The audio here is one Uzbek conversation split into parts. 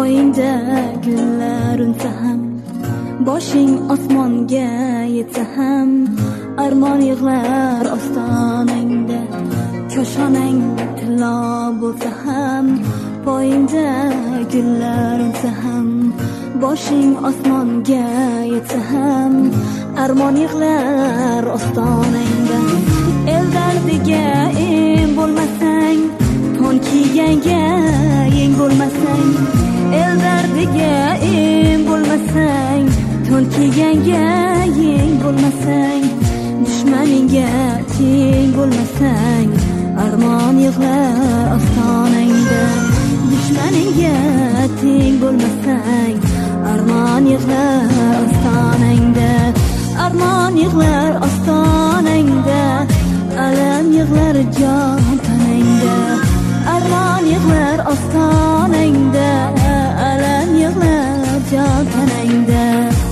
poyingda gullar unsa ham, boshing osmonga yetsa ham, armon yig'lar ostonangda, koshonang tillo bo'lsa ham, poyingda gullar unsa ham, boshing osmonga yetsa ham, armon yig'lar ostonangda. El dardiga em bo'lmasang, to'n kiyganga yeng bo'lmasang, el dardiga em bo'lmasang, to'n kiyganga yeng bo'lmasang, dushmaningga teng bo'lmasang, armon yig'lar ostonangda. Dushmaningga teng bo'lmasang, armon yig'lar ostonangda. Armon yig'lar ostonangda, alam yig'lar jon tanangda. Armon yig'lar ostonangda, alam yig'lar jon tanangda.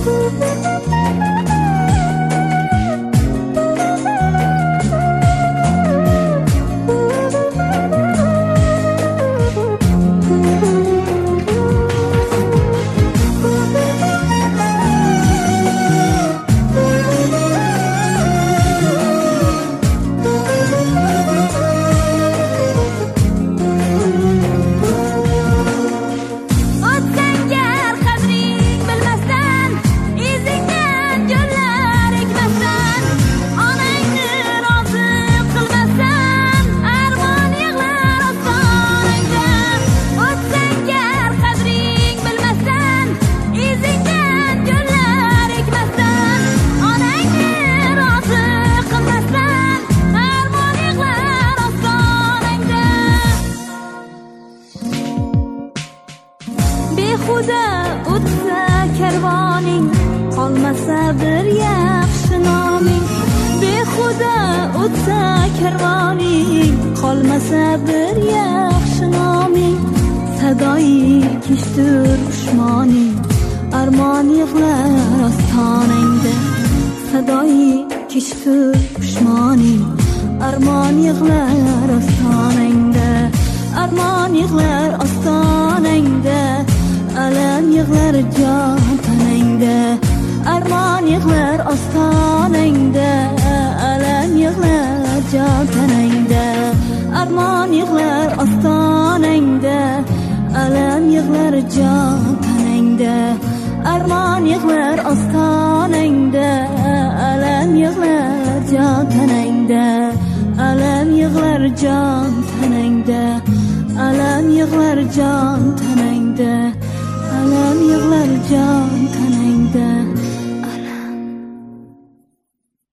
Behuda o'tsa karvoning, qolmasa bir yaxshi noming. Behuda o'tsa karvoning, qolmasa bir yaxshi noming. Sadoyi kishdir ushmoning, armon yig'lar ostonangda. Sadoyi kishdir ushmoning, armon yig'lar ostonangda. Armon yig'lar ostonangda, alam yig'lar jon tanangda. Armon yig'lar ostonangda, alam yig'lar jon tanangda. Armon yig'lar ostonangda, alam yig'lar jon tanangda. Armon yig'lar ostonangda, alam yig'lar jon tanangda. Alam yig'lar jon tanangda, alam yig'lar jon tanangda. Alam yig'lar jon tanangda.